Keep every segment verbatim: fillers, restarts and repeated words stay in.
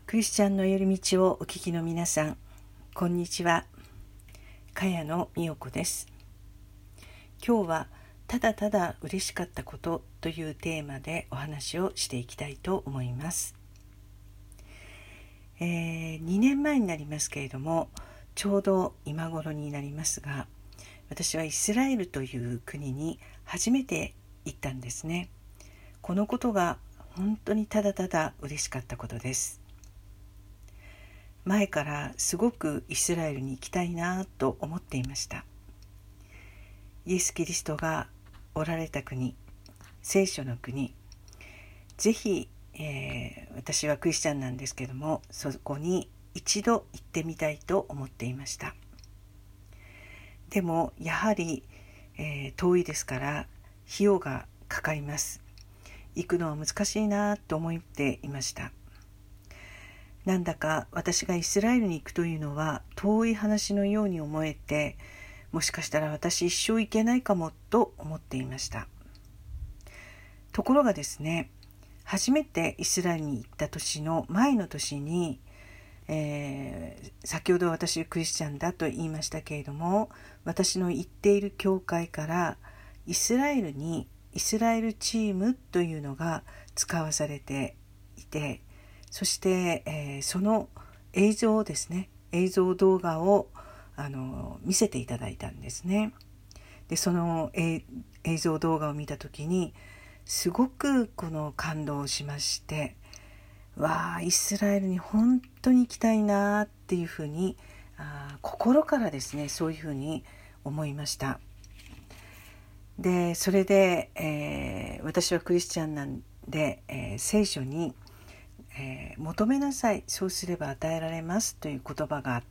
クリスチャンの寄り道をお聞きの皆さん、こんにちは。かやのみよこです。今日はただただ嬉しかったことというテーマでお話をしていきたいと思います。えー、にねんまえになりますけれども、ちょうど今頃になりますが、私はイスラエルという国に初めて行ったんですね。このことが本当にただただ嬉しかったことです。前からすごくイスラエルに行きたいなと思っていました。イエス・キリストがおられた国、聖書の国、ぜひ、えー、私はクリスチャンなんですけども、そこに一度行ってみたいと思っていました。でもやはり、えー、遠いですから費用がかかります。行くのは難しいなと思っていました。なんだか私がイスラエルに行くというのは遠い話のように思えて、もしかしたら私一生行けないかもと思っていました。ところがですね、初めてイスラエルに行った年の前の年に、えー、先ほど私クリスチャンだと言いましたけれども、私の行っている教会からイスラエルにイスラエルチームというのが使わされていて、そして、えー、その映像をですね、映像動画をあの見せていただいたんですね。で、その、えー、映像動画を見たときにすごくこの感動しまして、わあ、イスラエルに本当に行きたいなっていうふうにあ心からですね、そういうふうに思いました。で、それで、えー、私はクリスチャンなんで、えー、聖書にえー、求めなさい、そうすれば与えられますという言葉があって、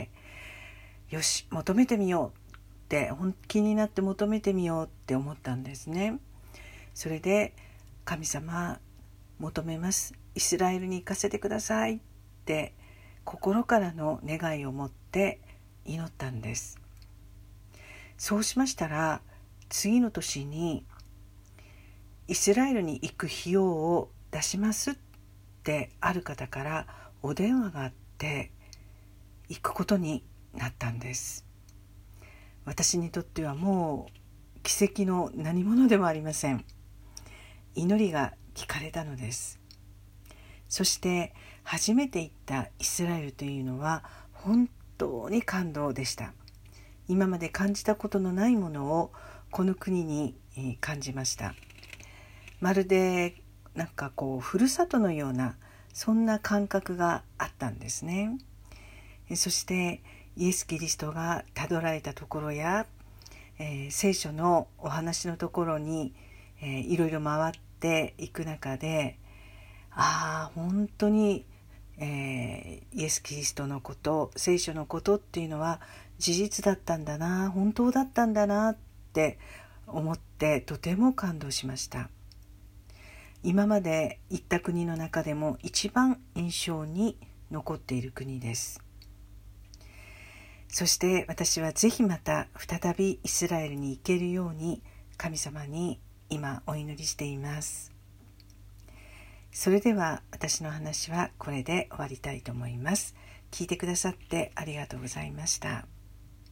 よし、求めてみようって本気になって求めてみようって思ったんですね。それで、神様求めます、イスラエルに行かせてくださいって心からの願いを持って祈ったんです。そうしましたら、次の年にイスラエルに行く費用を出しますってである方からお電話があって行くことになったんです。私にとってはもう奇跡の何者でもありません。祈りが聞かれたのです。そして初めて行ったイスラエルというのは本当に感動でした。今まで感じたことのないものをこの国に感じました。まるでなんかこうふるさとのようなそんな感覚があったんですね。そしてイエス・キリストがたどられたところや、えー、聖書のお話のところに、えー、いろいろ回っていく中で、ああ本当に、えー、イエス・キリストのこと、聖書のことっていうのは事実だったんだな、本当だったんだなって思ってとても感動しました。今まで行った国の中でも一番印象に残っている国です。そして私はぜひまた再びイスラエルに行けるように神様に今お祈りしています。それでは私の話はこれで終わりたいと思います。聞いてくださってありがとうございました。